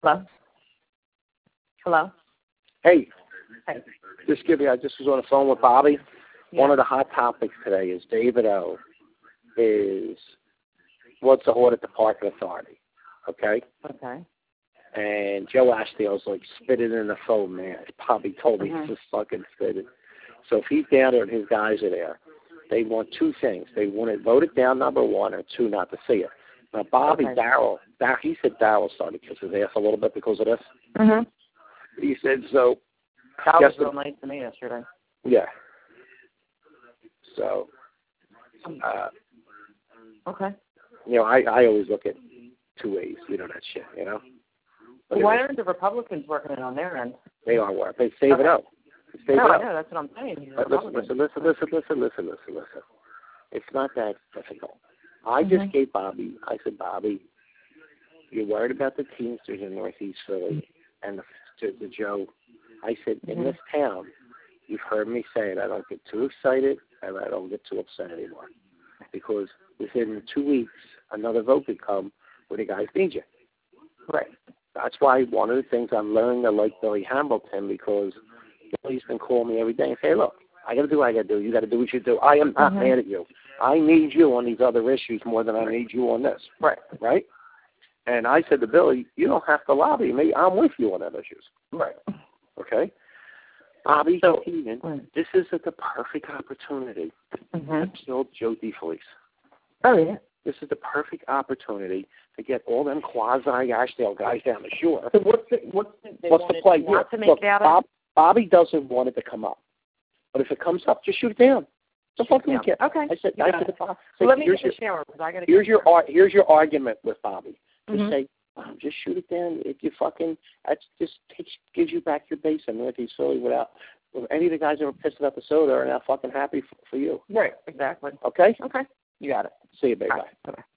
Hello? Hello? Hey. Hey. I just was on the phone with Bobby. Yeah. One of the hot topics today is David O. wants to audit the parking authority. Okay? Okay. And Joe Ashdale's like spitting in the phone, man. Bobby told me he's just fucking spitting. So if he's down there and his guys are there, they want two things. They want it voted down, number one, or two, not to see it. Now, Bobby, okay. he said Darryl started to kiss his ass a little bit because of this. Mm-hmm. He said, so. That was real nice to me yesterday. Yeah. So, okay. You know, I always look at two ways, you know, that shit, you know? Well, why aren't the Republicans working it on their end? They are working. They save it up. I know, that's what I'm saying. Listen. It's not that difficult. I just gave Bobby, I said, Bobby, you're worried about the Teamsters in Northeast Philly and the Joe. I said, in this town, you've heard me say it, I don't get too excited and I don't get too upset anymore. Because within 2 weeks, another vote could come where the guys need you. Right. That's why one of the things I'm learning to like Billy Hamilton, because Billy's been calling me every day and say, look, I got to do what I got to do. You got to do what you do. I am not mad at you. I need you on these other issues more than I need you on this. Right. Right? And I said to Billy, you don't have to lobby me. I'm with you on other issues. Right. Okay? Bobby Keenan, this is the perfect opportunity to kill Joe DeFelice. Oh, yeah. This is the perfect opportunity to get all them quasi-Ashdale guys down the shore. So what's the play? Not to make that Bobby doesn't want it to come up. But if it comes up, just shoot it down. So fucking get. Okay. I said to Bobby, so let me get the shower because I got to. Here's your argument with Bobby. Just say, just shoot it down. If you fucking, that just gives you back your base in Northeast Philly without. Any of the guys that were pissed about the soda are now fucking happy for you. Right. Exactly. Okay. Okay. You got it. See you, baby. Bye. Bye.